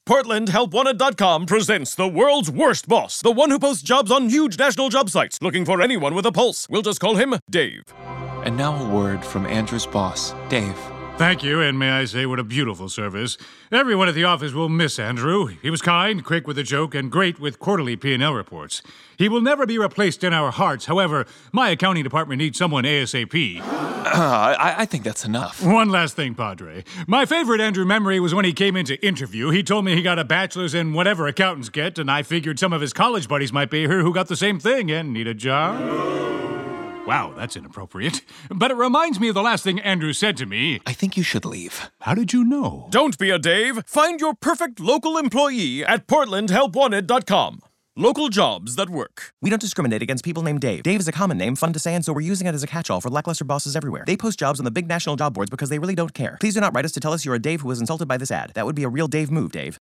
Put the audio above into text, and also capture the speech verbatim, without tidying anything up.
Portland Help Wanted dot com presents the world's worst boss, the one who posts jobs on huge national job sites, looking for anyone with a pulse. We'll just call him Dave. And now a word from Andrew's boss, Dave. Thank you, and may I say what a beautiful service. Everyone at the office will miss Andrew. He was kind, quick with a joke, and great with quarterly P and L reports. He will never be replaced in our hearts. However, my accounting department needs someone ASAP. Uh, I, I think that's enough. One last thing, Padre. My favorite Andrew memory was when he came in to interview. He told me he got a bachelor's in whatever accountants get, and I figured some of his college buddies might be here who got the same thing and need a job. Wow, that's inappropriate. But it reminds me of the last thing Andrew said to me. I think you should leave. How did you know? Don't be a Dave. Find your perfect local employee at Portland Help Wanted dot com. Local jobs that work. We don't discriminate against people named Dave. Dave is a common name, fun to say, and so we're using it as a catch-all for lackluster bosses everywhere. They post jobs on the big national job boards because they really don't care. Please do not write us to tell us you're a Dave who was insulted by this ad. That would be a real Dave move, Dave.